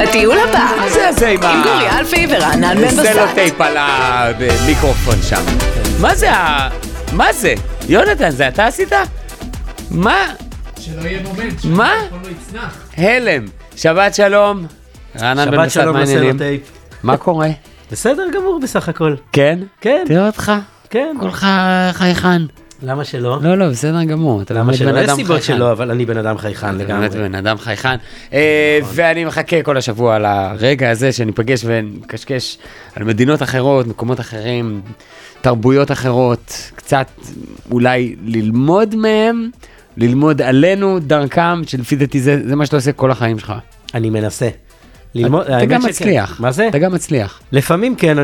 לטיול הבא. מה זה הזה עם עם גורי אלפי ורענן בן בסט. זה לא טייפ על המיקרופון שם. מה זה? יונתן, זה אתה עשית? מה? שלא יהיה מומנט. מה? לא יצנח. הלם. שבת שלום. רענן בן בסט, שבת שלום מעניינים. לסלוטייפ. מה קורה? בסדר גמור בסך הכל. כן? כן. תראה אותך. כן. כולך חייכן. למה שלא? לא, בסדר גמור. אתה למה באמת שלא? בן יש אדם סיבות חייכן. שלא, אבל אני בן אדם חייכן אתה לגמרי. באמת בן אדם חייכן. ואני מחכה כל השבוע לרגע הזה שניפגש ונקשקש על מדינות אחרות, מקומות אחרים, תרבויות אחרות, קצת אולי ללמוד מהם, ללמוד עלינו דרכם, שלפי דעתי זה מה שאתה עושה כל החיים שלך. אני מנסה. ללמוד, אתה האמת גם שכן. מצליח. מה זה? אתה גם מצליח. לפעמים כן,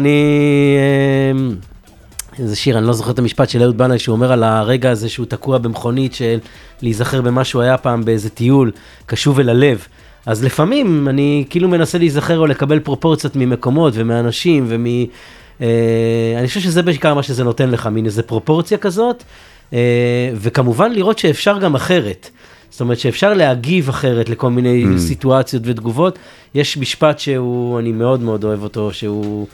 איזה שיר, אני לא זוכר את המשפט של אהוד בנאי, שהוא אומר על הרגע הזה שהוא תקוע במכונית של להיזכר במה שהוא היה פעם באיזה טיול, קשוב אל הלב. אז לפעמים אני כאילו מנסה להיזכר או לקבל פרופורציות ממקומות ומאנשים אני חושב שזה בעיקר מה שזה נותן לך, מין איזה פרופורציה כזאת, וכמובן לראות שאפשר גם אחרת. זאת אומרת שאפשר להגיב אחרת לכל מיני סיטואציות ותגובות. יש משפט שהוא, אני מאוד מאוד אוהב אותו, שהוא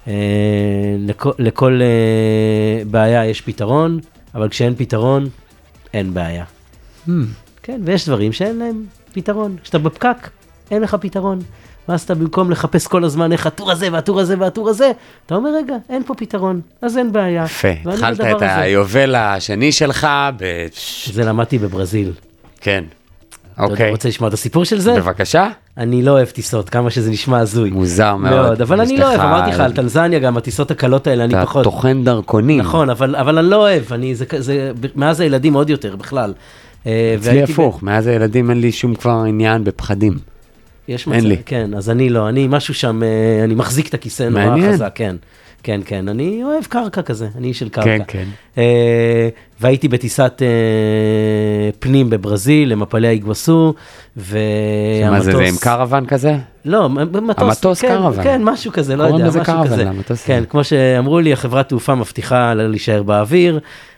לכל בעיה יש פתרון, אבל כשאין פתרון, אין בעיה. כן, ויש דברים שאין להם פתרון. כשאתה בפקק, אין לך פתרון. ואז אתה במקום לחפש כל הזמן איך הטור הזה והטור הזה והטור הזה, אתה אומר רגע, אין פה פתרון, אז אין בעיה. יפה, התחלת את היובל השני שלך זה למדתי בברזיל. כן, אתה אוקיי. רוצה לשמוע את הסיפור של זה? בבקשה. אני לא אוהב טיסות, כמה שזה נשמע הזוי. מוזר מאוד. אבל אני לא אוהב, אמרתי לך, על טנזניה גם, הטיסות הקלות האלה, אני פחות. אתה טוחן דרכונים. נכון, אבל אני לא אוהב, מאז הילדים עוד יותר בכלל. אצלי הפוך, מאז הילדים אין לי שום כבר עניין בפחדים. יש מצב, כן, אז אני לא, אני משהו שם, אני מחזיק את הכיסא נורא חזק, כן. כן, כן, אני אוהב קרקע כזה, אני איש של קרקע. כן, כן. והייתי בטיסת פנים בברזיל, למפלי האיגווסו, מה זה, זה עם קרוון כזה? לא, המטוס קרוון. כן, משהו כזה, לא יודע, קוראים לזה משהו קרוון, כזה. למטוס. כן, כמו שאמרו לי, החברת תעופה מבטיחה להישאר באוויר,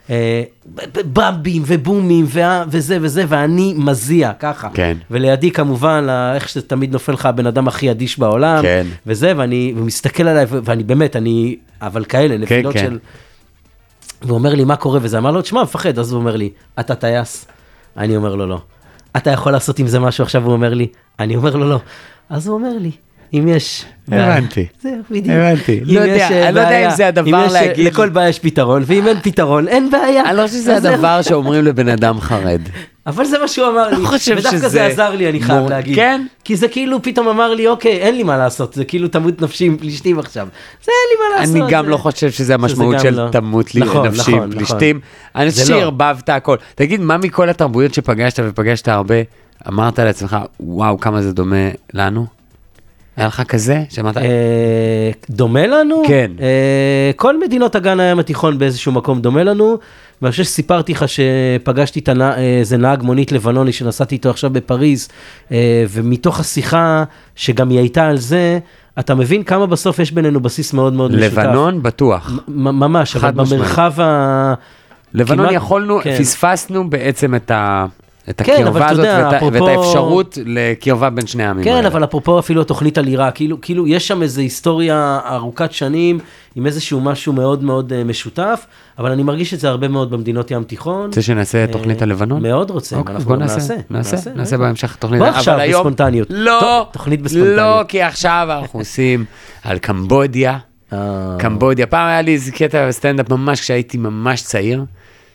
במבים ובומים וזה וזה, ואני מזיע ככה. כן. ולידי כמובן, איך שתמיד נופל לך הבן אדם הכי אדיש בעולם, כן. וזה, והוא מסתכל עליי, ואני באמת, אבל כאלה, נפילות כן. של... והוא אומר לי, מה קורה? וזה אמר לו, תשמע, מפחד, אז הוא אומר לי, אתה טייס? אני אומר לו, לא. אתה יכול לעשות עם זה משהו? עכשיו הוא אומר לי, אני אומר לו, לא. אז הוא אומר לי, אם יש... הבנתי. זהו, בדיוק. הבנתי. אני לא יודע אם זה הדבר להגיד... לכל בעיה יש פתרון, ואם אין פתרון, אין בעיה. אני לא חושב שזה הדבר שאומרים לבן אדם חרד. אבל זה מה שהוא אמר לי. ודווקא זה עזר לי, אני חייב להגיד. כן? כי זה כאילו פתאום אמר לי, אוקיי, אין לי מה לעשות, זה כאילו תמות נפשי עם פלישתים עכשיו. זה אין לי מה לעשות. אני גם לא חושב שזה המשמעות של תמות נפשי עם פלישתים. אני חושב שהרבבת הכל. תגיד, מה מכל התרבויות שפגשת ופגשת הרבה, אמרת לעצמך, וואו, כמה זה דומה לנו? היה לך כזה? דומה לנו? כן. כל מדינות אגן הים התיכון באיזשהו מקום דומה לנו, ואני חושב שסיפרתי לך שפגשתי איזה נהג מונית לבנוני שנסעתי איתו עכשיו בפריז, ומתוך השיחה שגם היא הייתה על זה, אתה מבין כמה בסוף יש בינינו בסיס מאוד מאוד משותף. לבנון בטוח. ממש, אבל במרחב לבנון יכולנו, פספסנו בעצם את הקרבה הזאת ואת האפשרות לקרבה בין שני העמים. כן, אבל אפרופו אפילו התוכנית על עיראק, כאילו יש שם איזו היסטוריה ארוכת שנים, עם איזשהו משהו מאוד מאוד משותף, אבל אני מרגיש את זה הרבה מאוד במדינות ים תיכון. רוצה שנעשה תוכנית על לבנון? מאוד רוצה, בוא נעשה בהמשך תוכנית. בוא עכשיו בספונטניות. לא, תוכנית בספונטניות. לא, כי עכשיו אנחנו עושים על קמבודיה. קמבודיה, פעם היה לי איזה קטע סטנדאפ ממש כשהייתי ממש צעיר,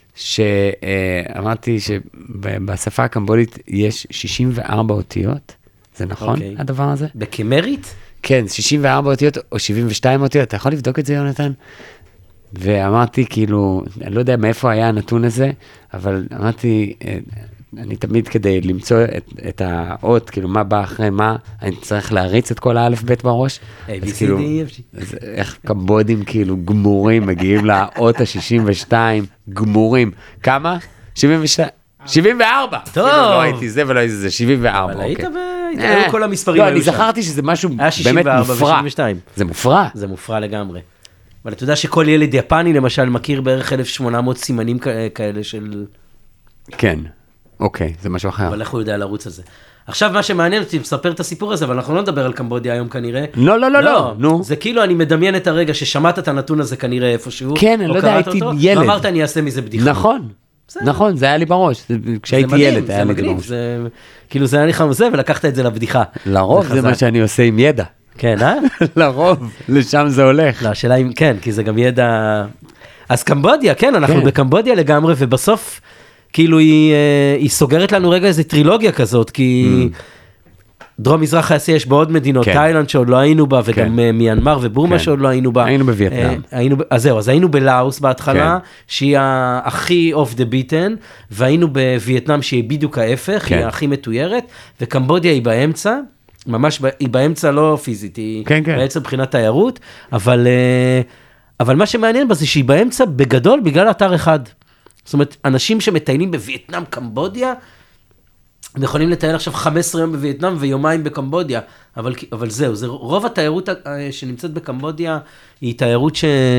שאמרתי שבשפה הקמבודית יש 64 אותיות, זה נכון הדבר הזה? בקמרית? כן, 64 אותיות או 72 אותיות, אתה יכול לבדוק את זה יונתן? ואמרתי כאילו, אני לא יודע מאיפה היה הנתון הזה, אבל אמרתי, אני תמיד כדי למצוא את האות, כאילו מה בא אחרי מה, אני צריך להריץ את כל האלף בית בראש. אז כאילו, איך קמבודים כאילו גמורים, מגיעים לאות ה-62, גמורים. כמה? 72. 74! טוב. לא הייתי זה ולא הייתי זה, 74. אבל היית כל המספרים לא, אני זכרתי שזה משהו באמת מופרע. זה מופרע. זה מופרע לגמרי. אבל אתה יודע שכל ילד יפני למשל מכיר בערך 1800 סימנים כאלה של... כן. אוקיי, זה משהו אחר. אבל איך הוא יודע לרוץ על זה? עכשיו מה שמעניין אותי, מספר את הסיפור הזה, אבל אנחנו לא נדבר על קמבודיה היום כנראה. לא, נו. זה כאילו אני מדמיין את הרגע ששמעת את הנתון הזה כנראה איפשהו. כן, אני לא יודע, הייתי ילד. ואמרת אני אעשה מזה בדיחה. נכון, זה היה לי בראש. כשהייתי ילד היה לי בראש. כאילו זה היה לי חמוזה ולקחת את זה לבדיחה. לרוב זה מה שאני עושה עם ידע. כן, לרוב, לשם זה הולך. לא, השאלה אם כן, כי זה גם ידע... אז קמבודיה, כן, אנחנו בקמבודיה לגמרי, ובסוף, כאילו היא סוגרת לנו רגע איזו טרילוגיה כזאת, כי דרום מזרח אסיה יש בעוד מדינות, תאילנד שעוד לא היינו בה, וגם מיינמר ובורמה שעוד לא היינו בה. היינו בווייטנאם. אז זהו, אז היינו בלאוס בהתחלה, שהיא הכי off the beaten, והיינו בווייטנאם שהיא בדיוק ההפך, היא הכי מתוירת, וקמבודיה היא באמצע, ממש, היא באמצע לא פיזית, היא בעצם מבחינת תיירות, אבל מה שמעניין בה זה שהיא באמצע בגדול בגלל אתר אחד. זאת אומרת, אנשים שמטיילים בווייטנאם, קמבודיה, הם יכולים לטייל עכשיו 15 יום בווייטנאם ויומיים בקמבודיה, אבל זהו, רוב התיירות שנמצאת בקמבודיה היא תיירות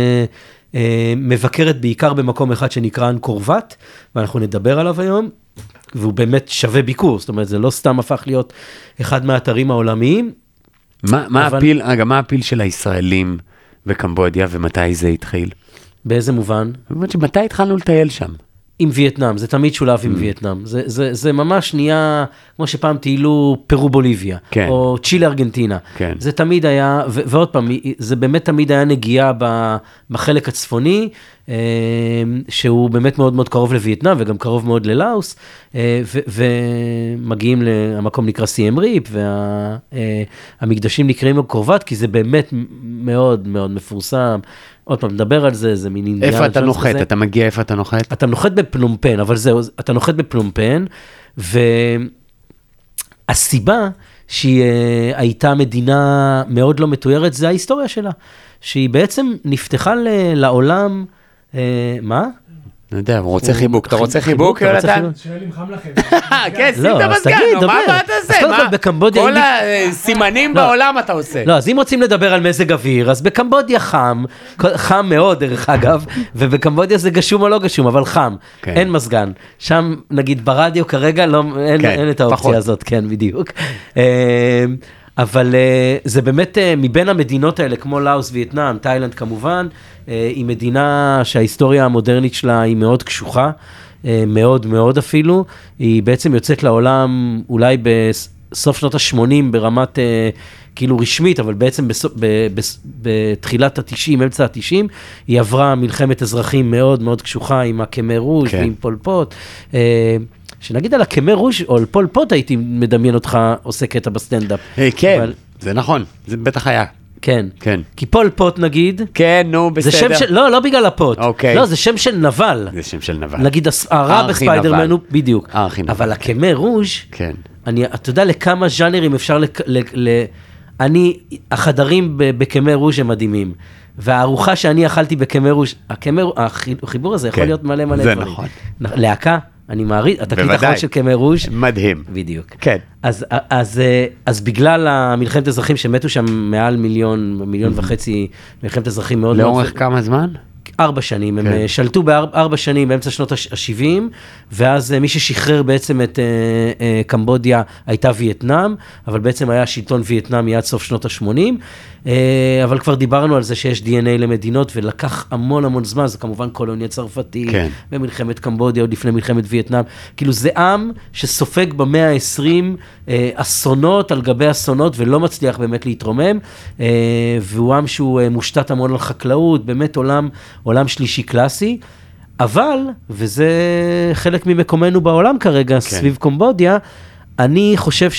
שמבקרת בעיקר במקום אחד שנקרא אנקור ואט, ואנחנו נדבר עליו היום, והוא באמת שווה ביקור, זאת אומרת, זה לא סתם הפך להיות אחד מהאתרים העולמיים. מה הפיל של הישראלים בקמבודיה, ומתי זה התחיל? באיזה מובן? זאת אומרת שמתי התחלנו לטייל שם? עם וייטנאם, זה תמיד שולב עם וייטנאם. זה ממש נהיה, כמו שפעם טיילו פרו בוליביה, או צ'ילה ארגנטינה. זה תמיד היה, ועוד פעם, זה באמת תמיד היה נגיעה בחלק הצפוני, שהוא באמת מאוד מאוד קרוב לווייטנאם, וגם קרוב מאוד ללאוס, ומגיעים למקום נקרא סיים ריפ, והמקדשים נקראים קורבט, כי זה באמת מאוד מאוד מפורסם. עוד פעם, נדבר על זה, זה מין אינדיאן. איפה אתה נוחת? אתה מגיע איפה אתה נוחת? אתה נוחת בפלומפן, אבל זהו, אתה נוחת בפלומפן, והסיבה שהיא הייתה מדינה מאוד לא מתוארת, זה ההיסטוריה שלה, שהיא בעצם נפתחה לעולם, מה? אני יודע, הוא רוצה חיבוק. אתה רוצה חיבוק, יונתן? שואל אם חם לכם. כן, שים את המזגן, מה אתה עושה? כל הסימנים בעולם אתה עושה. לא, אז אם רוצים לדבר על מזג אוויר, אז בקמבודיה חם, חם מאוד דרך אגב, ובקמבודיה זה גשום או לא גשום, אבל חם, אין מזגן. שם, נגיד, ברדיו כרגע אין את האופציה הזאת, כן, בדיוק. אבל זה באמת מבין המדינות האלה, כמו לאוס, וייטנאם, תאילנד כמובן, היא מדינה שההיסטוריה המודרנית שלה היא מאוד קשוחה, מאוד מאוד אפילו, היא בעצם יוצאת לעולם אולי בסוף שנות ה-80 ברמת כאילו רשמית, אבל בעצם בתחילת ה-90, אמצע ה-90, היא עברה מלחמת אזרחים מאוד מאוד קשוחה עם הקמר רוז' ועם פול פוט, שנגיד על הקמר רוז' או על פול פוט הייתי מדמיין אותך עושה קטע בסטנדאפ. כן, זה נכון, זה בטח היה. כן, כי פול פוט נגיד, כן, נו, בסדר. לא בגלל הפוט, לא, זה שם של נבל. זה שם של נבל. נגיד, הרע בספיידרמן הוא בדיוק. אבל הקמר רוז', אתה יודע לכמה ז'אנרים אפשר, החדרים בקמר רוז' הם מדהימים. והארוחה שאני אכלתי בקמר רוז', החיבור הזה יכול להיות מלא מלא דברים. זה נכון. להקה, אני מעריץ, התקליט האחרון של קמר רוז' מדהים. בדיוק. כן. אז בגלל המלחמת אזרחים שמתו שם מעל מיליון וחצי מלחמת אזרחים מאוד... לאורך כמה זמן? 4 שנים, הם שלטו ב4 שנים באמצע שנות ה-70, ואז מי ששחרר בעצם את קמבודיה הייתה וייטנאם, אבל בעצם היה שלטון וייטנאמי עד סוף שנות ה-80, אבל כבר דיברנו על זה שיש DNA למדינות, ולקח המון המון זמן, זה כמובן קולוניה צרפתי, במלחמת קמבודיה, עוד לפני מלחמת וייטנאם, כאילו זה עם שסופג במאה ה-20 אסונות על גבי אסונות, ולא מצליח באמת להתרומם, והוא עם שהוא מושתת המון על חקלאות, באמת עולם שלישי קלאסי, אבל, וזה חלק ממקומנו בעולם כרגע, סביב קמבודיה, אני חושב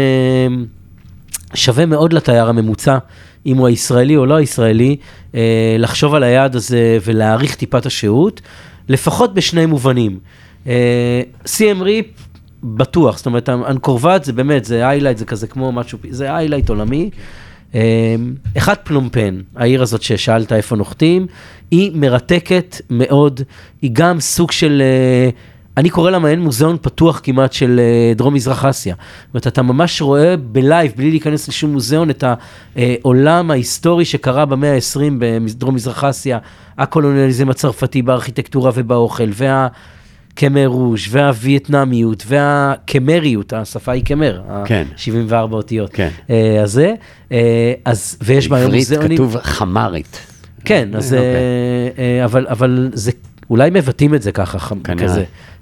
ששווה מאוד לתייר הממוצע, אם הוא הישראלי או לא הישראלי, לחשוב על היעד הזה ולהעריך טיפת השהות, לפחות בשני מובנים. סיים ריפ, בטוח, זאת אומרת, אנקור ואט זה באמת, זה היילייט, זה כזה כמו משהו, זה היילייט עולמי. אחד פלומפן, העיר הזאת ששאלת איפה נוחתים, היא מרתקת מאוד, היא גם סוג של, אני קורא לה מעין מוזיאון פתוח כמעט של דרום מזרח אסיה. זאת אומרת, אתה ממש רואה בלייב, בלי להיכנס לשום מוזיאון, את העולם ההיסטורי שקרה במאה ה-20 בדרום מזרח אסיה, הקולוניאליזם הצרפתי בארכיטקטורה ובאוכל, קמר רוז' והווייטנמיות והקמריות, השפה היא קמר, כן. 74 אותיות. כן. הזה, אז, ויש בה בעברית מוזיאונים. כתוב חמרית. כן, אז, אבל זה, אולי מבטאים את זה ככה, כזה.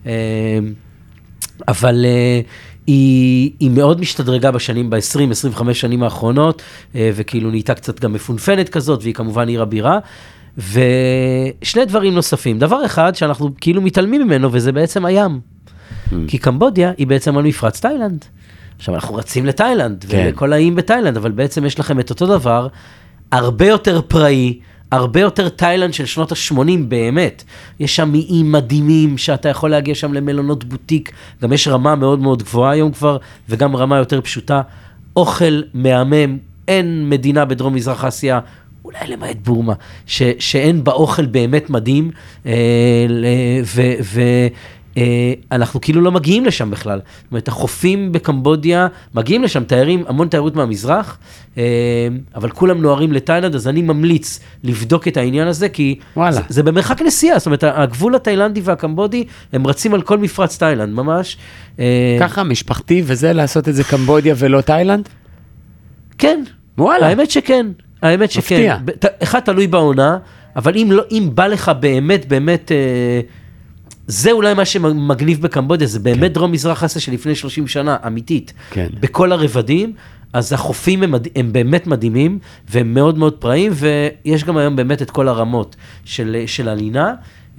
אבל היא מאוד משתדרגה ב-20-25 שנים האחרונות, וכאילו נהייתה קצת גם מפונפנת כזאת, והיא כמובן עיר הבירה. ושני דברים נוספים. דבר אחד שאנחנו כאילו מתעלמים ממנו, וזה בעצם הים. כי קמבודיה היא בעצם על מפרץ תאילנד. עכשיו אנחנו רצים לתאילנד, ולכל האיים בתאילנד, אבל בעצם יש לכם את אותו דבר, הרבה יותר פראי, הרבה יותר תאילנד של שנות ה-80 באמת. יש שם איים מדהימים, שאתה יכול להגיע שם למלונות בוטיק, גם יש רמה מאוד מאוד גבוהה היום כבר, וגם רמה יותר פשוטה. אוכל מהמם, אין מדינה בדרום מזרח אסיה, אולי למעט בורמה, שאין באוכל באמת מדהים, ואנחנו כאילו לא מגיעים לשם בכלל. זאת אומרת, החופים בקמבודיה, מגיעים לשם תיירים, המון תיירות מהמזרח, אבל כולם נוערים לתאילנד, אז אני ממליץ לבדוק את העניין הזה, כי זה במרחק נסיעה, זאת אומרת, הגבול התאילנדי והקמבודי, הם רצים על כל מפרץ תאילנד, ממש. ככה, משפחתי, וזה לעשות את זה קמבודיה ולא תאילנד? כן. וואלה. האמת שכן. האמת שכן. אחד תלוי בעונה, אבל אם בא לך באמת, זה אולי מה שמגניב בקמבודיה, זה באמת דרום מזרח אסיה שלפני 30 שנה, אמיתית. בכל הרבדים, אז החופים הם באמת מדהימים, והם מאוד מאוד פראיים, ויש גם היום באמת את כל הרמות של הלינה.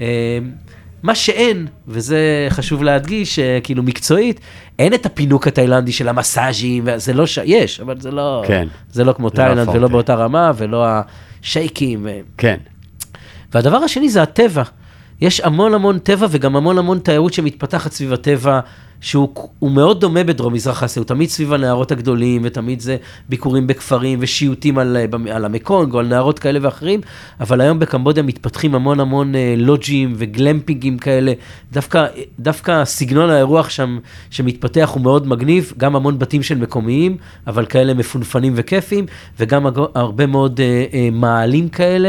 מה שאין, וזה חשוב להדגיש, כאילו מקצועית, אין את הפינוק התאילנדי של המסאז'ים, זה לא יש, אבל זה לא כמו תאילנד, ולא באותה רמה, ולא השייקים. כן. והדבר השני זה הטבע. יש המון טבע, וגם המון תיירות שמתפתחת סביב הטבע, שהוא מאוד דומה בדרום מזרח אסיה, הוא תמיד סביב הנערות הגדולים, ותמיד זה ביקורים בכפרים ושיוטים על המקונג, או על נערות כאלה ואחרים, אבל היום בקמבודיה מתפתחים המון לוג'ים וגלמפינגים כאלה, דווקא סגנון האירוח שם שמתפתח הוא מאוד מגניב, גם המון בתים של מקומיים, אבל כאלה מפונפנים וכיפים, וגם הרבה מאוד מעלים כאלה,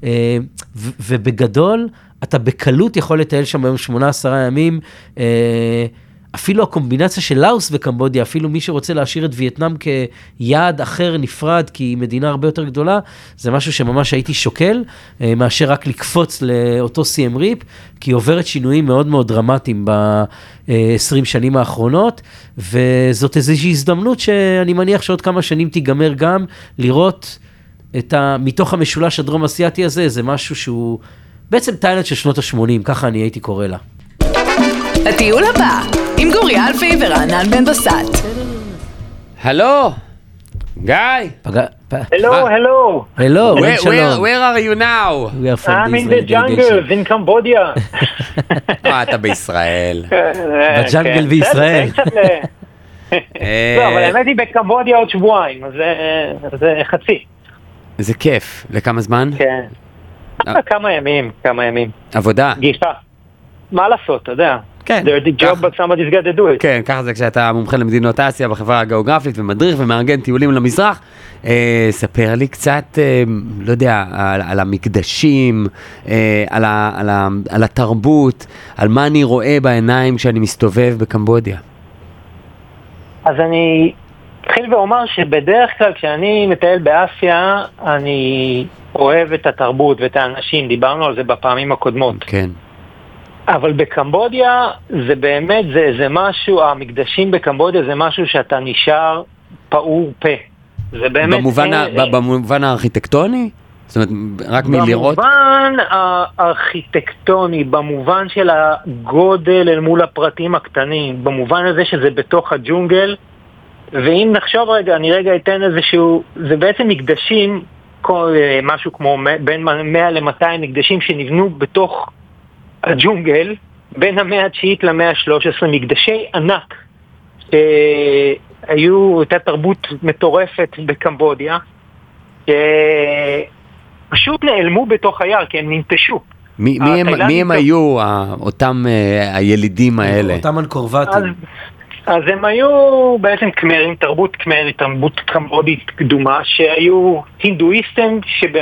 ובגדול, אתה בקלות יכול לטייל שם היום 8-10 ימים, אפילו הקומבינציה של לאוס וקמבודיה, אפילו מי שרוצה להשאיר את וייטנאם כיעד אחר נפרד, כי היא מדינה הרבה יותר גדולה, זה משהו שממש הייתי שוקל, מאשר רק לקפוץ לאותו סיים ריפ, כי היא עוברת שינויים מאוד מאוד דרמטיים ב-20 שנים האחרונות, וזאת איזושהי הזדמנות שאני מניח שעוד כמה שנים תיגמר גם, לראות מתוך המשולש הדרום אסיאטי הזה, זה משהו שהוא בעצם תאילנד של שנות ה-80, ככה אני הייתי קורא לה. הטיול הבא, עם גורי אלפי ורענן בן בסט. הלו, גיא. Hello. Where are you now? I'm in the jungle in Cambodia. אתה בישראל. בג'נגל בישראל. לא, אבל האמת היא בקמבודיה עוד שבועיים, אז זה חצי. זה כיף. לכמה זמן? כן. כמה ימים. עבודה? גישה. מה לעשות, אתה יודע. כן. Dirty job, but somebody's got to do it. כן, ככה זה כשאתה מומחה למדינות אסיה בחברה הגיאוגרפית ומדריך ומארגן טיולים למזרח. ספר לי קצת, לא יודע, על המקדשים, על התרבות, על מה אני רואה בעיניים כשאני מסתובב בקמבודיה. אז אני אתחיל ואומר שבדרך כלל כשאני מטייל באסיה, אני אוהב את התרבות ואת האנשים, דיברנו על זה בפעמים הקודמות. כן. אבל בקמבודיה זה באמת, זה משהו, המקדשים בקמבודיה זה משהו שאתה נשאר פעור פה. זה באמת... במובן הארכיטקטוני? זאת אומרת, רק מלראות? במובן הארכיטקטוני, במובן של הגודל אל מול הפרטים הקטנים, במובן הזה שזה בתוך הג'ונגל, ואם נחשוב רגע, אני רגע אתן איזשהו, זה בעצם מקדשים, משהו כמו בין 100 ל-200 מקדשים שנבנו בתוך הג'ונגל, בין המאה ה-9 למאה ה-13, מקדשי ענק, שהיו אותה תרבות מטורפת בקמבודיה, שפשוט נעלמו בתוך היער, כי הם ננטשו. מי הם היו, אותם הילידים האלה? אותם אנקורבטים. אז הם היו בעצם קמרים, תרבות קמרית, תרבות קמבודית קדומה, שהיו הינדואיסטים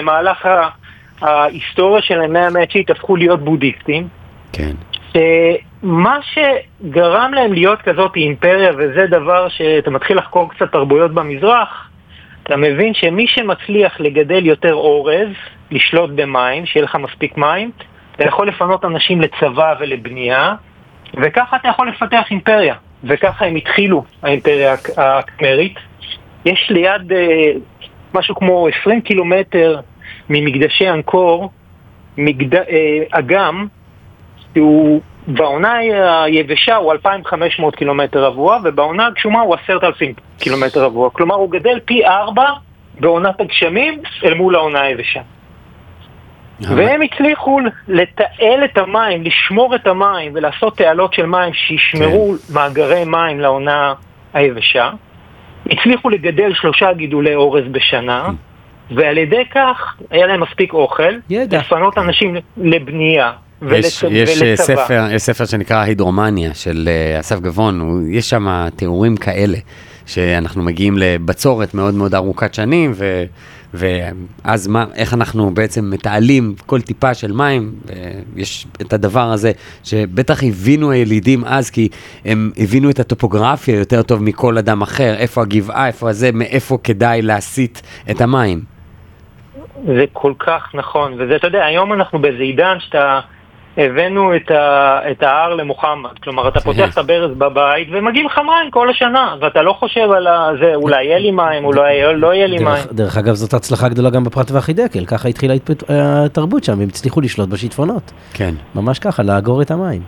שבמהלך ההיסטוריה של המאה ה-9 הפכו להיות בודהיסטים. כן. מה שגרם להם להיות כזאת אימפריה, וזה דבר שאתה מתחיל לחקור קצת תרבויות במזרח, אתה מבין שמי שמצליח לגדל יותר אורז, לשלוט במים, שיהיה לך מספיק מים, אתה יכול לפנות אנשים לצבא ולבנייה, וככה אתה יכול לפתח אימפריה. וככה הם התחילו, האימפריה הקמרית. יש ליד משהו כמו 20 קילומטר ממקדשי אנקור, אגם, שהוא בעונה היבשה הוא 2,500 קילומטר רבוע, ובעונה הגשומה הוא 10,000 קילומטר רבוע. כלומר, הוא גדל פי 4 בעונת הגשמים אל מול העונה היבשה. והם הצליחו לתעל את המים, לשמור את המים ולעשות תעלות של מים שישמרו מאגרי מים לעונה היבשה. הצליחו לגדל 3 גידולי אורז בשנה, ועל ידי כך היה להם מספיק אוכל, לפנות אנשים לבנייה. יש ספר שנקרא הידרומניה של אסף גבון, יש שם תיאורים כאלה, שאנחנו מגיעים לבצורת מאוד מאוד ארוכת שנים, ואז איך אנחנו בעצם מתעלים כל טיפה של מים, יש את הדבר הזה, שבטח הבינו הילידים אז, כי הם הבינו את הטופוגרפיה יותר טוב מכל אדם אחר, איפה הגבעה, איפה הזה, מאיפה כדאי להסיט את המים. זה כל כך נכון, וזה, אתה יודע, היום אנחנו באיזה עידן שאתה הבאנו את ההר למוחמד, כלומר אתה פותח את הברז בבית ומגיעים לך מים כל השנה, ואתה לא חושב על זה, אולי יהיה לי מים, אולי לא יהיה לי מים. דרך אגב זאת הצלחה גדולה גם בפרת והחידקל, ככה התחילה התרבות שם, הם הצליחו לשלוט בשיטפונות. כן. ממש ככה, לאגור את המים.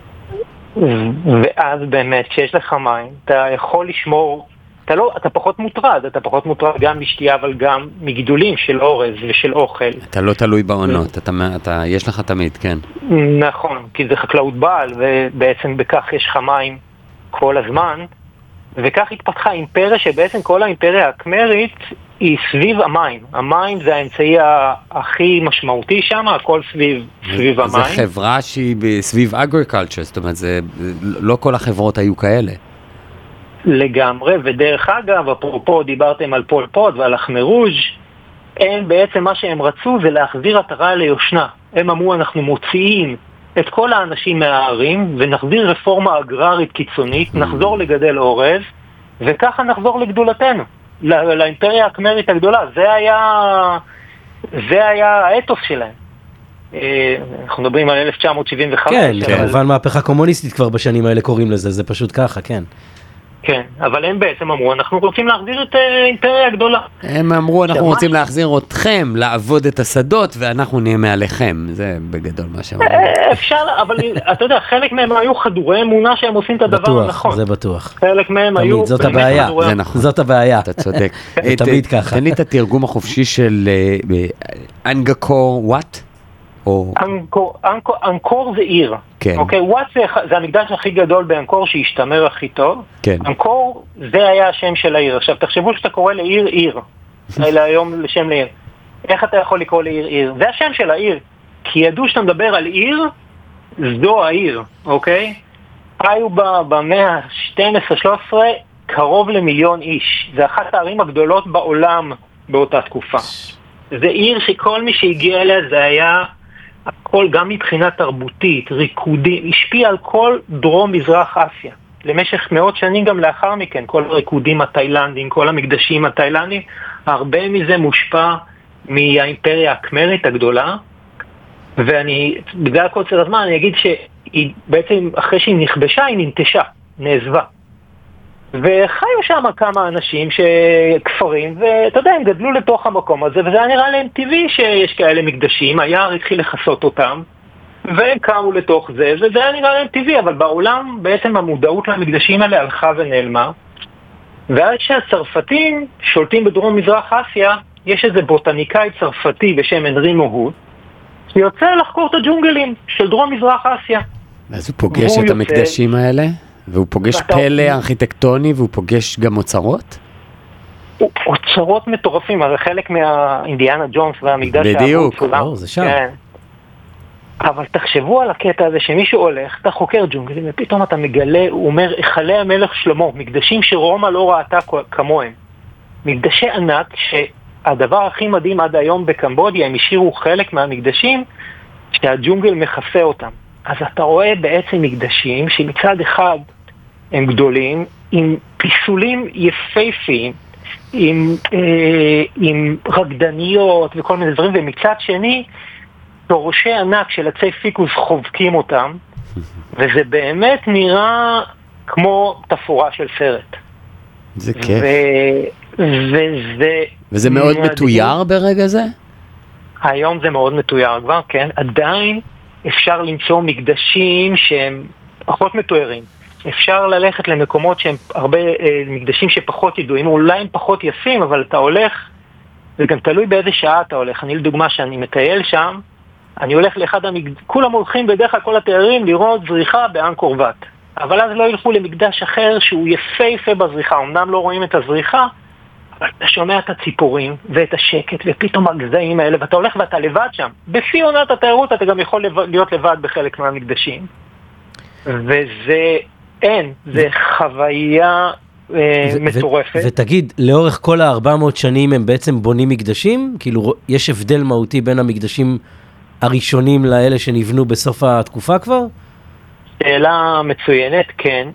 ואז באמת, כשיש לך מים, אתה יכול לשמור, אתה פחות מוטרד גם משתייה, אבל גם מגידולים של אורז ושל אוכל. אתה לא תלוי בעונות, יש לך תמיד, כן. נכון, כי זה חקלאות בעל, ובעצם בכך יש לך מים כל הזמן, וכך התפתחה אימפריה שבעצם כל האימפריה הקמרית היא סביב המים. המים זה האמצעי הכי משמעותי שם, הכל סביב המים. זה חברה שהיא סביב אגריקלצ'ר, זאת אומרת, לא כל החברות היו כאלה. לגמרי, ודרך אגב, אפרופו דיברתם על פול פוט ועל אחמרוז', הם בעצם מה שהם רצו זה להחזיר עטרה ליושנה. הם אמרו אנחנו מוציאים את כל האנשים מהערים ונחזיר רפורמה אגררית קיצונית, נחזור לגדל אורז, וככה נחזור לגדולתנו, לאימפריה הקמרית הגדולה. זה היה האתוס שלהם. אנחנו מדברים על 1975. כן, כמובן מהפכה קומוניסטית כבר בשנים האלה קוראים לזה, זה פשוט ככה, כן. כן, אבל הם בעצם אמרו, אנחנו רוצים להחזיר את האימפריה הגדולה. הם אמרו, אנחנו רוצים להחזיר אתכם, לעבוד את השדות, ואנחנו נהיה מעליכם. זה בגדול מה שאמרו. אפשר, אבל אתה יודע, חלק מהם היו חדורי אמונה שהם עושים את הדבר הנכון. בטוח, זה בטוח. חלק מהם היו... זאת הבעיה, זה נכון. זאת הבעיה. אתה צודק. תמיד ככה. תן לי את התרגום החופשי של אנגקור וואט? אנקור זה עיר. כן. אוקיי, וואט זה המקדש הכי גדול באנקור שהשתמר הכי טוב. כן. אנקור זה היה השם של העיר. עכשיו תחשבו שאתה קורא לעיר עיר. אלא היום לשם לעיר. איך אתה יכול לקרוא לעיר עיר? זה השם של העיר. כי ידעו שאתה מדבר על עיר, זו העיר, אוקיי? היו במאה ה-12-13 קרוב ל1,000,000 איש. זה אחת הערים הגדולות בעולם באותה תקופה. זה עיר שכל מי שהגיע אליה זה היה הכל, גם מבחינה תרבותית, ריקודים, השפיע על כל דרום מזרח אסיה. למשך מאות שנים גם לאחר מכן, כל הריקודים התאילנדים, כל המקדשים התאילנדים, הרבה מזה מושפע מהאימפריה הקמרית הגדולה, ואני, בגלל קוצר הזמן, אני אגיד שהיא בעצם, אחרי שהיא נכבשה, היא ננטשה, נעזבה. וחיו שם כמה אנשים שכפרים, ואתה יודע, הם גדלו לתוך המקום הזה, וזה היה נראה להם טבעי שיש כאלה מקדשים, היער התחיל לחסות אותם, והם קמו לתוך זה, וזה היה נראה להם טבעי, אבל בעולם בעצם המודעות למקדשים האלה הלכה ונעלמה, ועד שהצרפתים שולטים בדרום מזרח אסיה, יש איזה בוטניקאי צרפתי בשם הנרי מוהוט, שיוצא לחקור את הג'ונגלים של דרום מזרח אסיה. אז הוא פוגש את המקדשים האלה? והוא פוגש פלא ארכיטקטוני, והוא פוגש גם אוצרות? אוצרות מטורפים, הרי חלק מהאינדיאנה ג'ונס והמקדש בדיוק, זה שם. כן. אבל תחשבו על הקטע הזה שמישהו הולך, אתה חוקר ג'ונגלים, ופתאום אתה מגלה, הוא אומר, החלה המלך שלמה, מקדשים שרומא לא ראתה כמוהם. מקדשי ענק, שהדבר הכי מדהים עד היום בקמבודיה, הם השאירו חלק מהמקדשים, שהג'ונגל מכסה אותם. אז אתה רואה בעצם מקדשים שמצד אחד הם גדולים, עם פיסולים יפהפיים, עם רקדניות וכל מיני דברים, ומצד שני, תורשי ענק של עצי פיקוס חובקים אותם, וזה באמת נראה כמו תפאורה של סרט. זה כיף. וזה... וזה מאוד מתויר ברגע זה? היום זה מאוד מתויר כבר, כן. עדיין אפשר למצוא מקדשים שהם פחות מתוארים. אפשר ללכת למקומות שהם הרבה מקדשים שפחות ידועים, אולי הם פחות יפים, אבל אתה הולך, זה גם תלוי באיזה שעה אתה הולך. אני לדוגמה שאני מטייל שם, אני הולך לאחד כולם הולכים בדרך כלל כל התיירים לראות זריחה באנקור וואט. אבל אז לא ילכו למקדש אחר שהוא יפה בזריחה. אמנם לא רואים את הזריחה, אבל אתה שומע את הציפורים ואת השקט ופתאום הגזעים האלה, ואתה הולך ואתה לבד שם. בפי עונת התיירות אתה גם יכול להיות לבד בחלק מהמקדשים. וזה זה חוויה מטורפת. ותגיד, לאורך כל 400 שנים הם בעצם בונים מקדשים? כאילו יש הבדל מהותי בין המקדשים הראשונים לאלה שנבנו בסוף התקופה כבר? שאלה מצוינת, כן.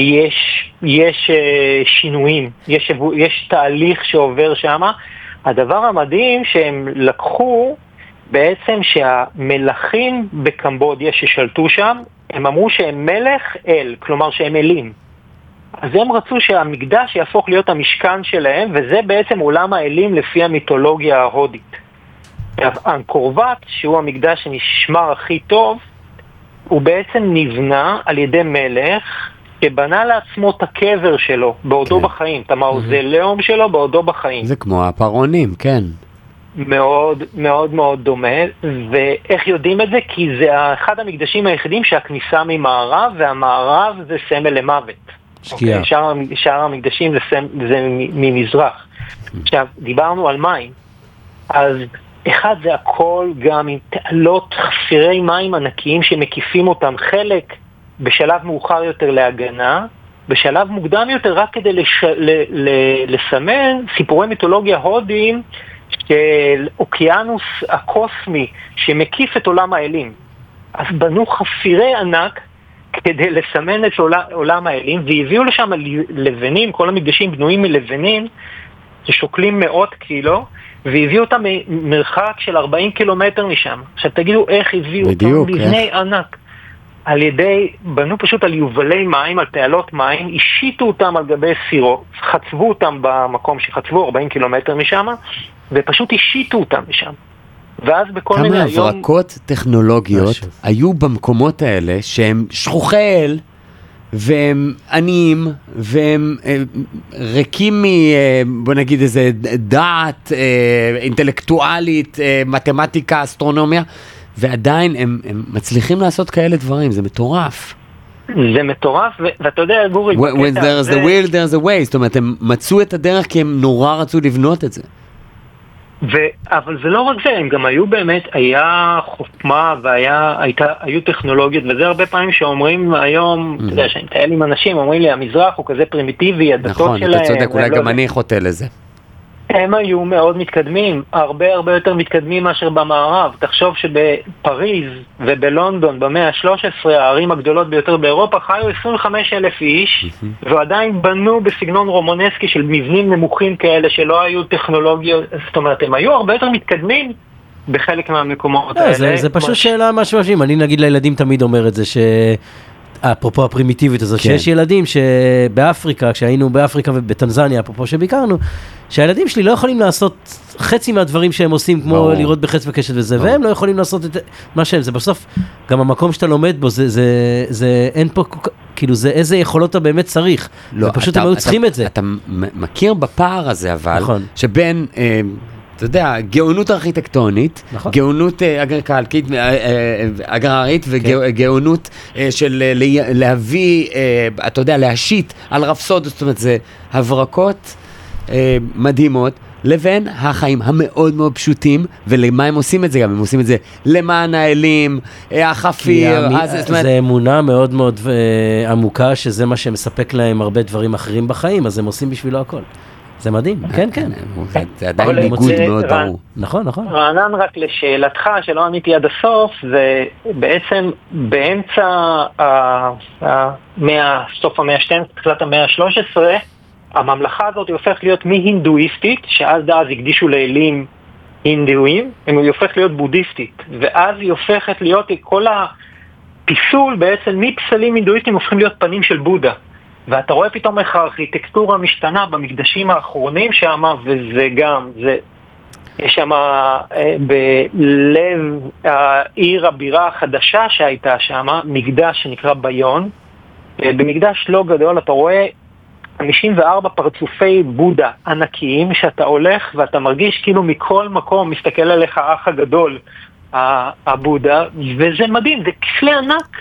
יש שינויים, יש תהליך שעובר שם. הדבר המדהים שהם לקחו בעצם שהמלכים בקמבודיה ששלטו שם, הם אמרו שהם מלך אל, כלומר שהם אלים. אז הם רצו שהמקדש יהפוך להיות המשכן שלהם, וזה בעצם עולם האלים לפי המיתולוגיה ההודית. אנקור וואט, שהוא המקדש שנשמר הכי טוב, הוא בעצם נבנה על ידי מלך שבנה לעצמו את הקבר שלו בעודו בחיים, את המאוזיאום שלו בעודו בחיים. זה כמו הפרעונים, כן. מאוד מאוד מאוד דומה, ואיך יודעים את זה? כי זה אחד המקדשים היחידים שהכניסה ממערב, והמערב זה סמל למוות. שקיעה. שאר המקדשים זה ממזרח. עכשיו, דיברנו על מים, אז אחד זה הכל גם עם תעלות חפירי מים ענקיים שמקיפים אותם, חלק בשלב מאוחר יותר להגנה, בשלב מוקדם יותר רק כדי לסמן סיפורי מיתולוגיה הודיים של אוקיינוס הקוסמי שמקיף את עולם האלים. אז בנו חפירי ענק כדי לסמן את עולם האלים, והביאו לשם לבנים, כל המקדשים בנויים מלבנים ששוקלים 100 קילו, והביאו אותם מרחק של 40 קילומטר משם. עכשיו תגידו איך הביאו אותם לבני ענק. על ידי, בנו פשוט על יובלי מים, על תעלות מים, השיתו אותם על גבי סירות, חצבו אותם במקום שחצבו 40 קילומטר משם, ופשוט השיתו אותם משם. ואז בכל מיני היום... כמה הברקות טכנולוגיות היו במקומות האלה, שהם שכוחי אל, והם עניים, והם ריקים בוא נגיד איזה דעת אינטלקטואלית, מתמטיקה, אסטרונומיה, ועדיין הם מצליחים לעשות כאלה דברים, זה מטורף. זה מטורף, ואתה יודע, גורי... When there's a will, there's a way, זאת אומרת, הם מצאו את הדרך כי הם נורא רצו לבנות את זה. אבל זה לא רק זה, הם גם היו באמת, היה חוכמה והיו טכנולוגיות, וזה הרבה פעמים שאומרים היום, אתה יודע, שאני מטייל עם אנשים, אומרים לי, המזרח הוא כזה פרימיטיבי, הדתות שלהם... נכון, אתה צודק, אולי גם אני חוטא לזה. הם היו מאוד מתקדמים, הרבה יותר מתקדמים מאשר במערב. תחשוב שבפריז ובלונדון במאה ה-13, הערים הגדולות ביותר באירופה, חיו 25,000 איש, ועדיין בנו בסגנון רומנסקי של מבנים נמוכים כאלה שלא היו טכנולוגיות, זאת אומרת, הם היו הרבה יותר מתקדמים בחלק מהמקומות האלה. זה פשוט שאלה משהו, אני נגיד לילדים תמיד אומר את זה אפרופו הפרימיטיבית הזאת, שיש ילדים שבאפריקה, כשהיינו באפריקה ובטנזניה, אפרופו שביקרנו, שהילדים שלי לא יכולים לעשות חצי מהדברים שהם עושים, כמו לראות בחץ וקשת וזה, והם לא יכולים לעשות את מה שהם, זה בסוף, גם המקום שאתה לומד בו, זה אין פה, כאילו זה איזה יכולות אתה באמת צריך, ופשוט הם היו צריכים את זה. אתה מכיר בפער הזה אבל, שבין... אתה יודע, גאונות ארכיטקטונית, גאונות אגררית וגאונות של להביא, אתה יודע, להשית על רפסודות, זאת אומרת, זה הברקות מדהימות, לבין החיים המאוד מאוד פשוטים, ולמה הם עושים את זה גם? הם עושים את זה למען האלים, החפיר. זה אמונה מאוד מאוד עמוקה, שזה מה שמספק להם הרבה דברים אחרים בחיים, אז הם עושים בשבילו הכל. זה מדהים, כן, כן. זה עדיין ניגוד מאוד ברור. נכון, נכון. רענן, רק לשאלתך, שלא עניתי עד הסוף, זה בעצם באמצע סוף המאה ה-12, תחילת המאה ה-13, הממלכה הזאת היא הופכת להיות מהינדואיסטית, שעד אז הקדישו לאלים הינדואים, היא הופכת להיות בודהיסטית, ואז היא הופכת להיות, כל הפיסול בעצם מפסלים הינדואיסטים הופכים להיות פנים של בודה. ואתה רואה פתאום איך הארכיטקטורה משתנה במקדשים האחרונים שם, וזה גם, יש שם בלב העיר הבירה החדשה שהייתה שם, מקדש שנקרא ביון, במקדש לא גדול אתה רואה 54 פרצופי בודה ענקיים, שאתה הולך ואתה מרגיש כאילו מכל מקום מסתכל עליך האח הגדול, הבודה, וזה מדהים, זה כפלי ענק.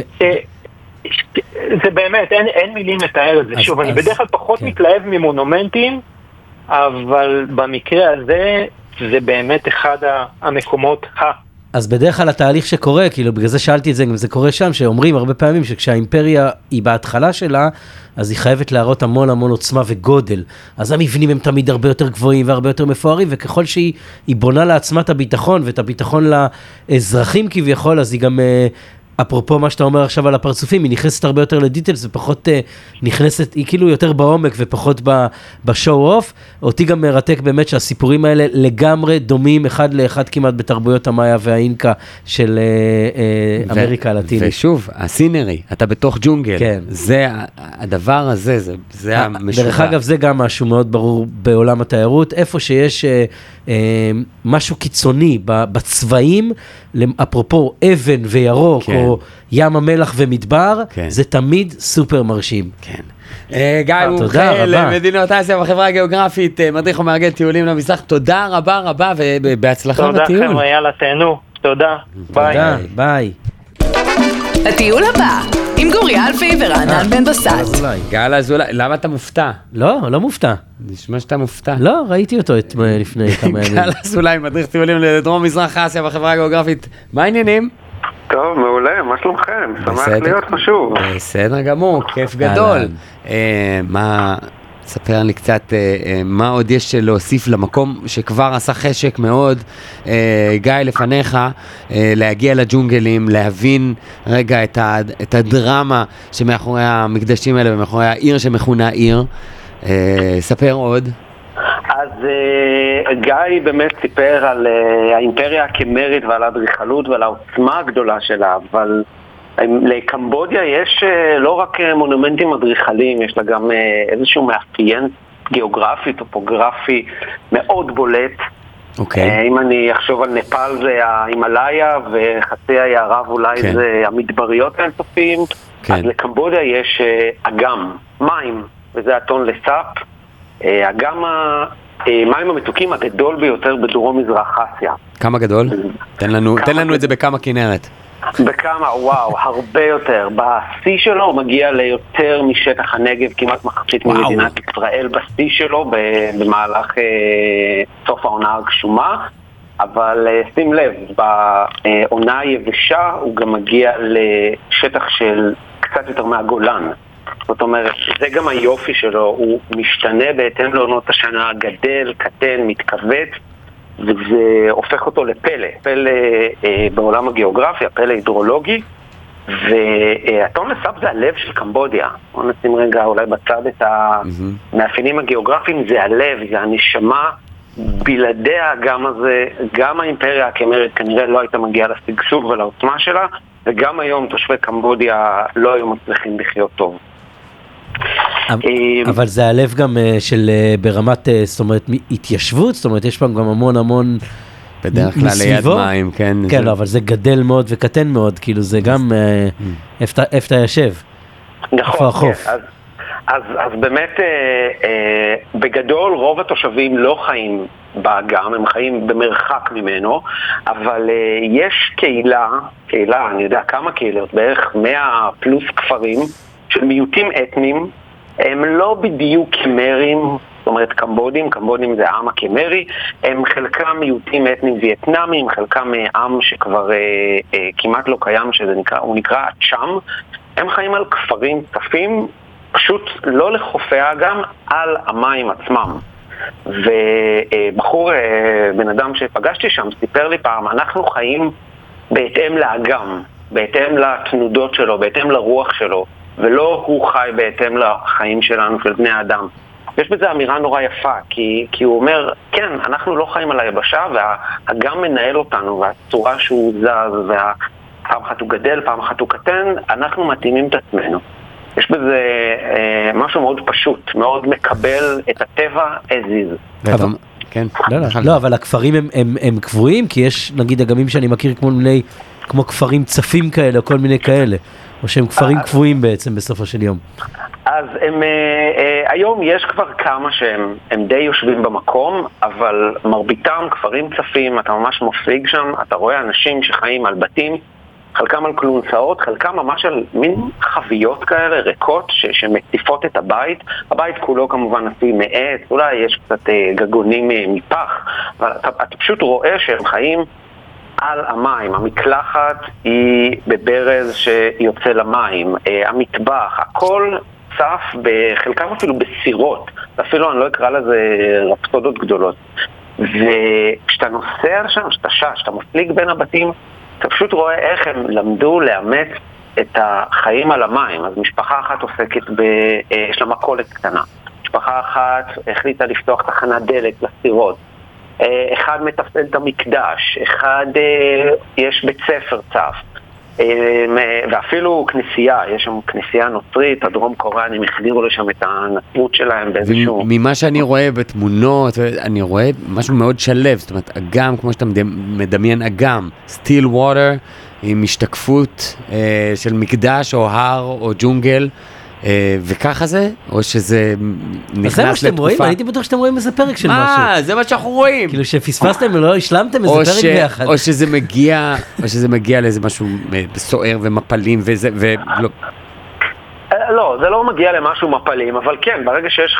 זה באמת, אין מילים לתאר את זה. שוב, אני בדרך כלל פחות מתלהב ממונומנטים, אבל במקרה הזה, זה באמת אחד המקומות אז בדרך כלל התהליך שקורה, כאילו בגלל זה שאלתי את זה, גם זה קורה שם, שאומרים הרבה פעמים שכשהאימפריה היא בהתחלה שלה, אז היא חייבת להראות המון המון עוצמה וגודל. אז המבנים הם תמיד הרבה יותר גבוהים והרבה יותר מפוארים, וככל שהיא בונה לעצמה את הביטחון, ואת הביטחון לאזרחים כביכול, אז היא גם... אפרופו מה שאתה אומר עכשיו על הפרצופים, היא נכנסת הרבה יותר לדיטלס ופחות נכנסת, היא כאילו יותר בעומק ופחות בשואו אוף. אותי גם מרתק באמת שהסיפורים האלה לגמרי דומים אחד לאחד כמעט בתרבויות המאיה והאינקה של אמריקה הלטינית. ושוב, הסינרי, אתה בתוך ג'ונגל, כן. זה הדבר הזה, זה המשוגע. דרך אגב זה גם משהו מאוד ברור בעולם התיירות, איפה שיש משהו קיצוני בצבעים, אפרופו אבן וירוק, כן. או ים המלח ומדבר, כן. זה תמיד סופר מרשים. כן. גיא מומחה למדינות אסיה בחברה הגיאוגרפית, מדריך ומארגן טיולים למזרח, תודה רבה רבה ובהצלחה בטיול. תודה חבר'ה, יאללה תהנו, תודה, ביי. ביי. הטיול הבא, עם גורי אלפי ורענן בן בסט. גל אזולאי, למה אתה מופתע? לא מופתע. נשמע שאתה מופתע. לא, ראיתי אותו לפני כמה ימים. גל אזולאי, מדריך טיולים לדרום מזרח אסיה בחברה הגיאוגרפית. מה העניינים? טוב, מעולה, מה שלומכם? שמח להיות חשוב. בסדר גמור, כיף גדול. ספר לי קצת מה עוד יש להוסיף למקום שכבר עשה חשק מאוד, גיא לפניך, להגיע לג'ונגלים, להבין רגע את הדרמה שמאחורי המקדשים האלה ומאחורי העיר שמכונה עיר. ספר עוד. אז גיא באמת סיפר על האימפריה הקמרית ועל האדריכלות ועל העוצמה הגדולה שלה, אבל לקמבודיה יש לא רק מונומנטים אדריכליים, יש לה גם איזשהו מאפיין גיאוגרפי, טופוגרפי מאוד בולט. אוקיי. אם אני אחשוב על נפאל זה ההימאליה וחצי היערב אולי זה המדבריות האינסופיים, אז לקמבודיה יש אגם, מים, וזה הטון לסאפ, אגם המים המתוקים הגדול ביותר בדרום מזרח אסיה. כמה גדול? תן לנו את זה בכמה כנרת. בכמה, וואו, הרבה יותר. בשיא שלו הוא מגיע ליותר משטח הנגב, כמעט מחצית ממדינת ישראל בשיא שלו במהלך סוף העונה הגשומה, אבל שים לב, בעונה היבשה הוא גם מגיע לשטח של קצת יותר מהגולן. זאת אומרת, זה גם היופי שלו, הוא משתנה בהתאם לעונות השנה, גדל, קטן, מתכווץ, וזה הופך אותו לפלא, פלא בעולם הגיאוגרפיה, פלא הידרולוגי, והטון לסאפ זה הלב של קמבודיה. בוא נשים רגע אולי בצד את המאפיינים הגיאוגרפיים, זה הלב, זה הנשמה, בלעדיה גם הזה, גם האימפריה הקמרית כנראה לא הייתה מגיעה לשגשוג ולעוצמה שלה, וגם היום תושבי קמבודיה לא היו מצליחים לחיות טוב. אבל זה הלב גם של ברמת, זאת אומרת, התיישבות, זאת אומרת, יש פעם גם המון בדרך כלל ליד מים, כן. כן, לא, אבל זה גדל מאוד וקטן מאוד, כאילו זה גם, איפה אתה יושב? נכון, אז באמת, בגדול רוב התושבים לא חיים באגם, הם חיים במרחק ממנו, אבל יש קהילה, אני יודע כמה קהילות, בערך 100 פלוס כפרים, של מיעוטים אתניים, הם לא בדיוק קמרים, זאת אומרת קמבודים זה העם הקמרי, הם חלקם מיעוטים אתניים וייטנאמים, חלקם עם שכבר כמעט לא קיים, הוא נקרא צ'אם, הם חיים על כפרים צפים פשוט לא לחופי האגם, על המים עצמם. ובחור, בן אדם שפגשתי שם, סיפר לי פעם, אנחנו חיים בהתאם לאגם, בהתאם לתנודות שלו, בהתאם לרוח שלו, ולא הוא חי בהתאם לחיים שלנו, של בני האדם. יש בזה אמירה נורא יפה, כי הוא אומר, כן, אנחנו לא חיים על היבשה, והאגם מנהל אותנו, והצורה שהוא זז, פעם אחת הוא גדל, פעם אחת הוא קטן, אנחנו מתאימים את עצמנו. יש בזה משהו מאוד פשוט, מאוד מקבל את הטבע as is. כן. לא, אבל הכפרים הם קבועים, כי יש נגיד אגמים שאני מכיר כמו כפרים צפים כאלה, או כל מיני כאלה, או שהם כפרים קבועים בעצם בסופו של יום. אז היום יש כבר כמה שהם די יושבים במקום, אבל מרביתם כפרים צפים, אתה ממש מפליג שם, אתה רואה אנשים שחיים על בתים, חלקם על קלונסאות, חלקם ממש על מין חביות כאלה ריקות שמציפות את הבית. הבית כולו כמובן עשוי מעץ, אולי יש קצת גגונים מפח, אבל אתה פשוט רואה שהם חיים על המים. המקלחת היא בברז שיוצא למים, המטבח, הכל צף, בחלקם אפילו בסירות, אפילו אני לא אקרא לזה רפסודות גדולות. וכשאתה נוסע שם, כשאתה מפליג בין הבתים, אתה פשוט רואה איך הם למדו לאמץ את החיים על המים. אז משפחה אחת עוסקת יש לה מכולת קטנה. משפחה אחת החליטה לפתוח תחנת דלק לסירות. אחד מתפעל את המקדש. אחד יש בית ספר צף. ואפילו כנסייה, יש שם כנסייה נוצרית, הדרום קוריאנים החדירו לשם את הנצרות שלהם באיזשהו... ממה שאני רואה בתמונות, אני רואה משהו מאוד שלב, זאת אומרת, אגם, כמו שאתה מדמיין אגם, still water, עם השתקפות של מקדש או הר או ג'ונגל, וככה זה, או שזה נכנס לתקופה... זה מה שאתם רואים? הייתי בטוח שאתם רואים איזה פרק של משהו. זה מה שאנחנו רואים. כאילו שפספסתם ולא השלמתם איזה פרק ביחד. או שזה מגיע לאיזה משהו סוער ומפלים ולא... לא, זה לא מגיע למשהו מפלים, אבל כן, ברגע שיש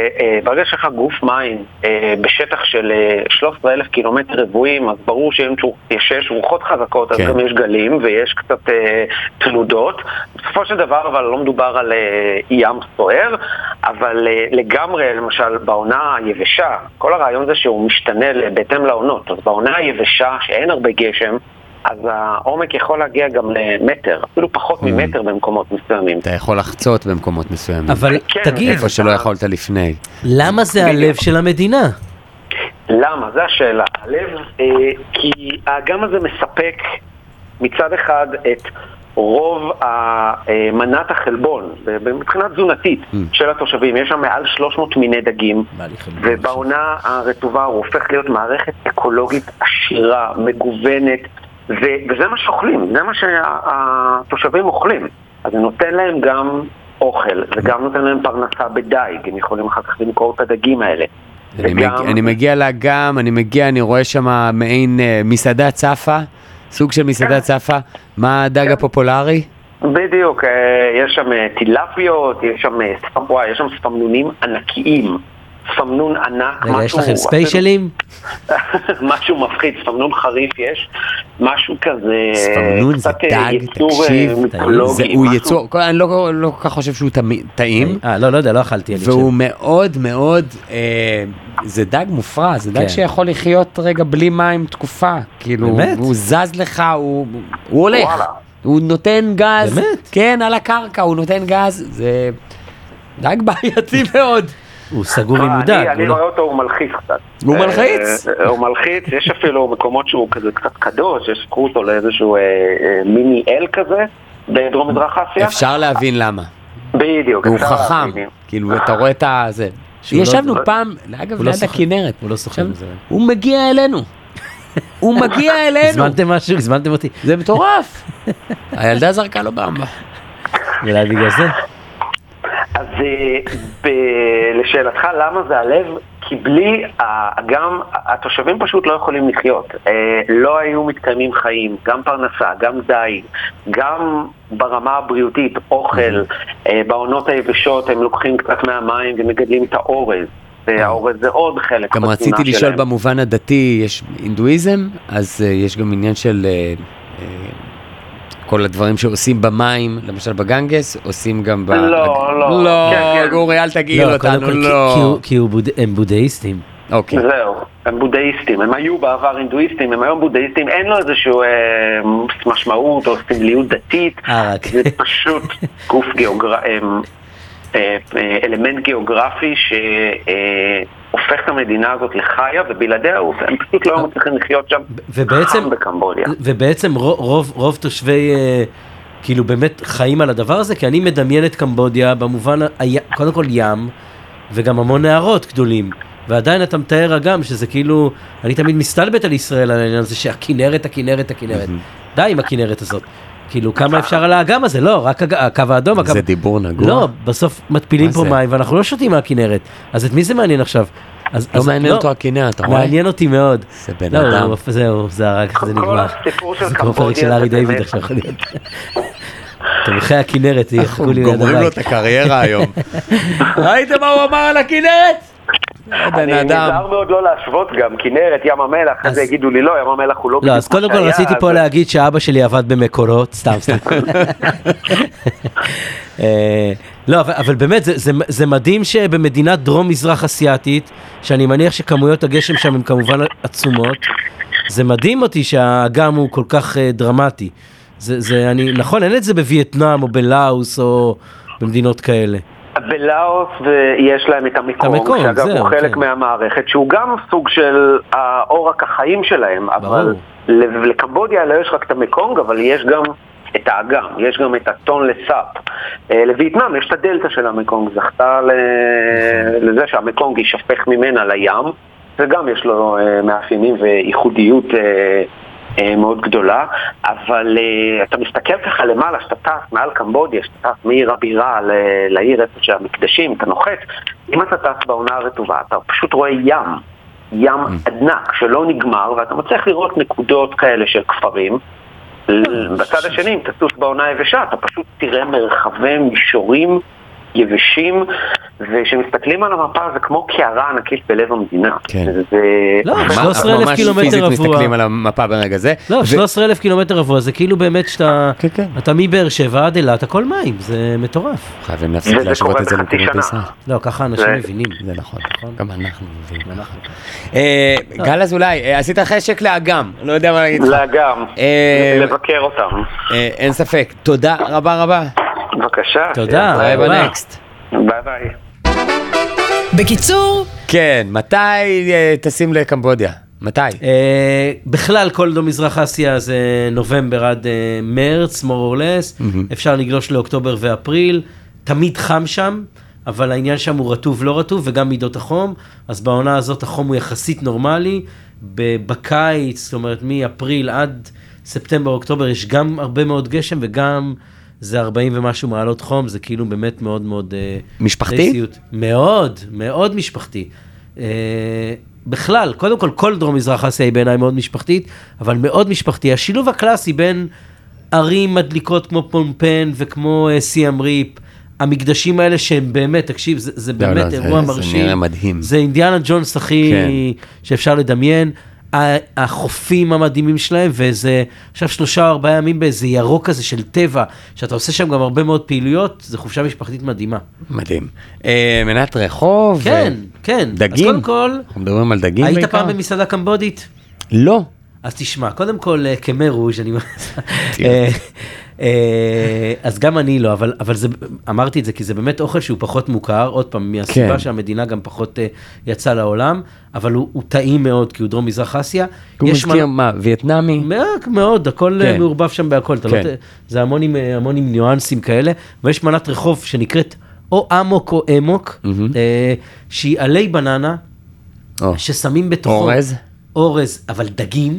לך גוף מים בשטח של 13,000 קילומטר רבועים, אז ברור שיש רוחות חזקות, אז גם יש גלים ויש קצת תנודות. בסופו של דבר, אבל לא מדובר על ים סוער, אבל לגמרי, למשל, בעונה היבשה, כל הרעיון זה שהוא משתנה בהתאם לעונות. אז בעונה היבשה, שאין הרבה גשם, אז העומק יכול להגיע גם למטר, אפילו פחות ממטר במקומות מסוימים. אתה יכול לחצות במקומות מסוימים. אבל תגיד, איפה שלא יכולת לפני. למה זה הלב של המדינה? למה? זו השאלה. הלב, כי האגם הזה מספק מצד אחד את רוב מנת החלבון, מבחינה תזונתית של התושבים. יש שם מעל 300 מיני דגים, ובעונה הרטובה הוא הופך להיות מערכת אקולוגית עשירה, מגוונת, וזה מה שאוכלים, זה מה שהתושבים אוכלים. אז זה נותן להם גם אוכל, וגם נותן להם פרנסה בדייג, הם יכולים אחר כך למכור את הדגים האלה. אני מגיע לאגם, אני רואה שם מעין מסעדה צפה, סוג של מסעדה צפה. מה הדג הפופולרי? בדיוק, יש שם טילפיות, יש שם ספמנונים ענקיים. ספמנון ענק, רגע, יש לכם ספיישלים? משהו מפחיד, ספמנון חריף יש, משהו כזה... ספמנון זה דג, תקשיב, הוא יצור, אני לא כל כך חושב שהוא טעים. לא יודע, לא אכלתי. והוא מאוד מאוד, זה דג מופרע, זה דג שיכול לחיות רגע בלי מים תקופה, כאילו, הוא זז לך, הוא הולך, הוא נותן גז, כן, על הקרקע, הוא נותן גז, זה דג בעייתי מאוד. הוא סגור עם דג. אני רואה אותו, הוא מלחיץ קצת. הוא מלחיץ? הוא מלחיץ, יש אפילו מקומות שהוא כזה קצת קדוש, יש קחו אותו לאיזשהו מיני אל כזה, בדרום מזרח אסיה. אפשר להבין למה. בדיוק. הוא חכם, כאילו אתה רואה את זה. ישבנו פעם, אגב, ליד הכנרת. הוא לא סוכן בזה. הוא מגיע אלינו. הוא מגיע אלינו. הזמנתם משהו, הזמנתם אותי. זה מטורף. הילדה זרקה לו במבה. אולי בגלל זה. אז לשאלתך למה זה הלב, כי בלי גם התושבים פשוט לא יכולים לחיות, לא היו מתקיימים חיים, גם פרנסה, גם דייג, גם ברמה הבריאותית, אוכל, בעונות היבשות הם לוקחים קצת מהמים ומגדלים את האורז, והאורז זה עוד חלק. גם רציתי לשאול במובן הדתי, יש הינדואיזם, אז יש גם עניין של כל הדברים שעושים במים, למשל בגנגס, עושים גם לא. לא, כן. גורי, אל תגיד אותנו, לא. כי הם בודהיסטים. אוקיי. זהו, הם בודהיסטים, הם היו בעבר הינדואיסטים, הם היום בודהיסטים, אין לו איזשהו משמעות או סמליות דתית, זה פשוט גוף אלמנט גיאוגרפי שהופך את המדינה הזאת לחיה, ובלעדיה הם פשוט לא מצליחים לחיות שם חם בקמבודיה. ובעצם רוב תושבי כאילו באמת חיים על הדבר הזה, כי אני מדמיין את קמבודיה במובן, קודם כל ים, וגם המון נהרות גדולים. ועדיין אתה מתאר אגם שזה כאילו, אני תמיד מסתלבט על ישראל על העניין הזה שהכינרת. די עם הכינרת הזאת. כאילו כמה אפשר על האגם הזה, לא, רק הקו האדום. זה דיבור נגוע. לא, בסוף מטפילים פה מים ואנחנו לא שותים מהכינרת. אז את מי זה מעניין עכשיו? לא מעניין אותו הכינרת, אתה רואה? מעניין אותי מאוד. זה בן אדם. זהו, זה הרג, זה נגמר. זה כמו פרק של ארי דיוויד עכשיו יכול להיות. תומכי הכינרת יחכו לי ליד הבית. גומרים לו את הקריירה היום. ראיתם מה הוא אמר על הכינרת? אני נזהר מאוד לא להשוות גם, כנרת, ים המלח, אז יגידו לי לא, ים המלח הוא לא בדיוק. לא, אז קודם כל רציתי פה להגיד שאבא שלי עבד במקורות, סתם. לא, אבל באמת זה מדהים שבמדינת דרום מזרח אסיאתית, שאני מניח שכמויות הגשם שם הן כמובן עצומות, זה מדהים אותי שהאגם הוא כל כך דרמטי. נכון, אין את זה בווייטנאם או בלאוס או במדינות כאלה. בלאוס יש להם את המקום, שאגב הוא חלק מהמערכת, שהוא גם סוג של עורק החיים שלהם, אבל לקמבודיה לא יש רק את המקום, אבל יש גם את האגם, יש גם את הטון לסאפ. לווייטנאם יש את הדלטה של המקום, זכתה לזה שהמקום יישפך ממנה לים, וגם יש לו מאפיינים וייחודיות מאוד גדולה, אבל אתה מסתכל ככה למעלה, שאתה טס מעל קמבודיה, שאתה טס מעיר הבירה לעיר איפה שהמקדשים, אתה נוחת, אם אתה טס בעונה הרטובה, אתה פשוט רואה ים ענק שלא נגמר, ואתה מצליח לראות נקודות כאלה של כפרים. בצד השני, אם תטוס בעונה היבשה, אתה פשוט תראה מרחבי מישורים יבשים, ושמסתכלים על המפה זה כמו קערה ענקית בלב המדינה. כן. לא, 13,000 קילומטר רבוע. ממש פיזית מסתכלים על המפה ברגע זה. לא, 13,000 קילומטר רבוע, זה כאילו באמת שאתה מבאר שבע עד אילת, הכל מים, זה מטורף. חייבים להפסיק להשוות את זה למקומות בישראל. לא, ככה אנשים מבינים. זה נכון, גם אנחנו מבינים. גל אזולאי, עשית חשק לאגם, לא יודע מה להגיד לך. לאגם, לבקר אותם. אין ספק, תודה רבה. בבקשה. תודה. ביי בנקסט. ביי. בקיצור, כן, מתי טסים לקמבודיה? מתי? בכלל כל דרום מזרח אסיה זה נובמבר עד מרץ, more or less. אפשר לגלוש לאוקטובר ואפריל. תמיד חם שם, אבל העניין שם הוא רטוב לא רטוב, וגם מידות החום. אז בעונה הזאת החום הוא יחסית נורמלי. בקיץ, זאת אומרת מאפריל עד ספטמבר, אוקטובר, יש גם הרבה מאוד גשם, וגם זה 40 ומשהו מעלות חום, זה כאילו באמת מאוד מאוד משפחתי? מאוד, מאוד משפחתי. בכלל, קודם כל דרום מזרח אסיה היא בעיניי מאוד משפחתית, אבל מאוד משפחתי. השילוב הקלאסי בין ערים מדליקות כמו פומפן וכמו סיאם ריפ, המקדשים האלה שהם באמת, תקשיב, זה באמת אירוע מרשים. זה נראה מדהים. זה אינדיאנה ג'ונס הכי שאפשר לדמיין. החופים המדהימים שלהם, וזה עכשיו 3 או 4 ימים באיזה ירוק כזה של טבע, שאתה עושה שם גם הרבה מאוד פעילויות, זה חופשה משפחתית מדהימה. מדהים. מנת רחוב? כן. דגים? אז קודם כל, אנחנו מדברים על דגים בעיקר? היית פעם במסעדה קמבודית? לא. אז תשמע, קודם כל, כמרוז' אני... אז גם אני לא, אבל זה, אמרתי את זה, כי זה באמת אוכל שהוא פחות מוכר, עוד פעם, מהסיבה שהמדינה גם פחות יצאה לעולם, אבל הוא טעים מאוד, כי הוא דרום מזרח אסיה. הוא מזכיר מה, וייטנאמי? מאוד, הכל מעורבב שם בהכל, זה המון עם ניואנסים כאלה, ויש מנת רחוב שנקראת או אמוק או אמוק, שהיא עלי בננה, ששמים בתוכו... אורז, אבל דגים,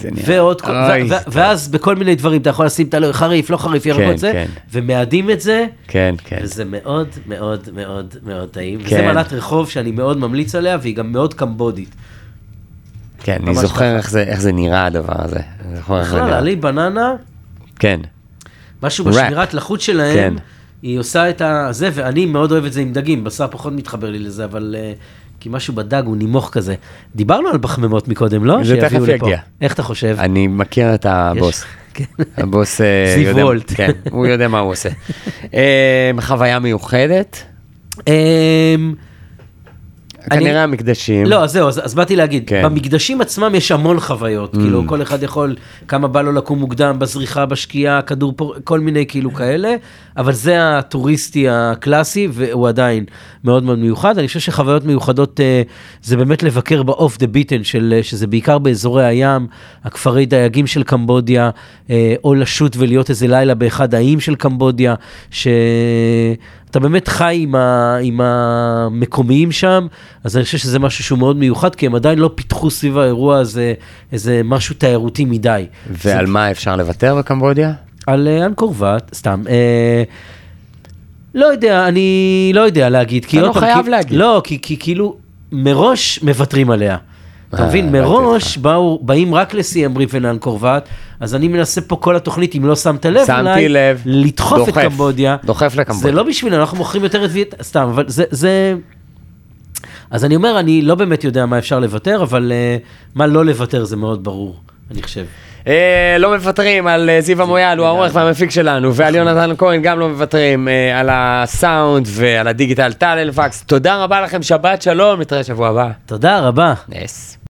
ואז בכל מיני דברים, אתה יכול לשים את חריף, לא חריף, ירקות זה, ומאדים את זה, וזה מאוד מאוד מאוד מאוד טעים. וזה מנת רחוב שאני מאוד ממליץ עליה, והיא גם מאוד קמבודית. כן, אני זוכר איך זה נראה הדבר הזה. בכלל, עלי בננה, משהו בשמירת לחוץ שלהם, היא עושה את זה, ואני מאוד אוהב את זה עם דגים, בשר פחות מתחבר לי לזה, אבל... כי משהו בדג הוא נימוך כזה. דיברנו על בחממות מקודם, לא? זה תכף יגיע. איך אתה חושב? אני מכיר את הבוס. הבוס זיו יודע, וולט. כן, הוא יודע מה הוא עושה. חוויה מיוחדת? כנראה המקדשים. לא, אז זהו, אז באתי להגיד, כן. במקדשים עצמם יש המון חוויות, כאילו כל אחד יכול, כמה בא לו לקום מוקדם, בזריחה, בשקיעה, כדור פור, כל מיני כאילו כאלה, אבל זה הטוריסטי הקלאסי, והוא עדיין מאוד מאוד מיוחד. אני חושב שחוויות מיוחדות זה באמת לבקר ב-off the beaten, שזה בעיקר באזורי הים, הכפרי דייגים של קמבודיה, או לשוט ולהיות איזה לילה באחד האיים של קמבודיה, אתה באמת חי עם המקומיים שם, אז אני חושב שזה משהו שהוא מאוד מיוחד, כי הם עדיין לא פיתחו סביב האירוע הזה איזה משהו תיירותי מדי. ועל מה אפשר לוותר בקמבודיה? על אנקור ואט, סתם. לא יודע, אני לא יודע להגיד. אתה לא חייב להגיד. לא, כי כאילו מראש מוותרים עליה. אתה מבין, מראש באים רק לסיים בריף ואנקור ואט, אז אני מנסה פה כל התוכנית, אם לא שמת לב, שמתי לב, לדחוף את קמבודיה. דוחף לקמבודיה. זה לא בשביל, אנחנו מוכרים יותר את וייטנאם, סתם, אבל זה... אז אני אומר, אני לא באמת יודע מה אפשר לוותר, אבל מה לא לוותר זה מאוד ברור, אני חושב. לא מוותרים על זיו המויאל, הוא העורך והמפיק שלנו, ועל יונתן כהן גם לא מוותרים על הסאונד ועל הדיגיטל טל אלפקס. תודה רבה לכם, שבת שלום, נתראה שבוע הבא. תודה רבה. נס.